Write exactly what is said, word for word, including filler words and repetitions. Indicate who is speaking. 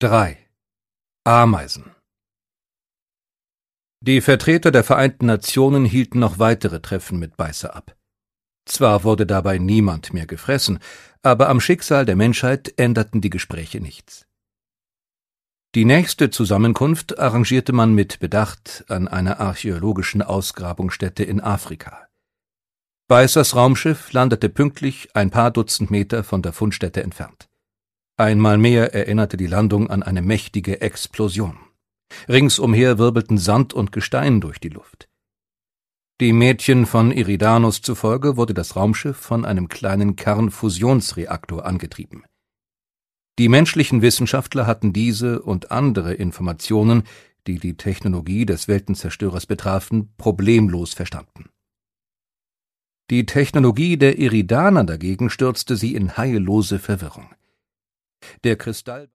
Speaker 1: drei. Ameisen. Die Vertreter der Vereinten Nationen hielten noch weitere Treffen mit Beißer ab. Zwar wurde dabei niemand mehr gefressen, aber am Schicksal der Menschheit änderten die Gespräche nichts. Die nächste Zusammenkunft arrangierte man mit Bedacht an einer archäologischen Ausgrabungsstätte in Afrika. Beißers Raumschiff landete pünktlich ein paar Dutzend Meter von der Fundstätte entfernt. Einmal mehr erinnerte die Landung an eine mächtige Explosion. Ringsumher wirbelten Sand und Gestein durch die Luft. Die Mädchen von Eridanus zufolge wurde das Raumschiff von einem kleinen Kernfusionsreaktor angetrieben. Die menschlichen Wissenschaftler hatten diese und andere Informationen, die die Technologie des Weltenzerstörers betrafen, problemlos verstanden. Die Technologie der Eridaner dagegen stürzte sie in heillose Verwirrung. Der Kristall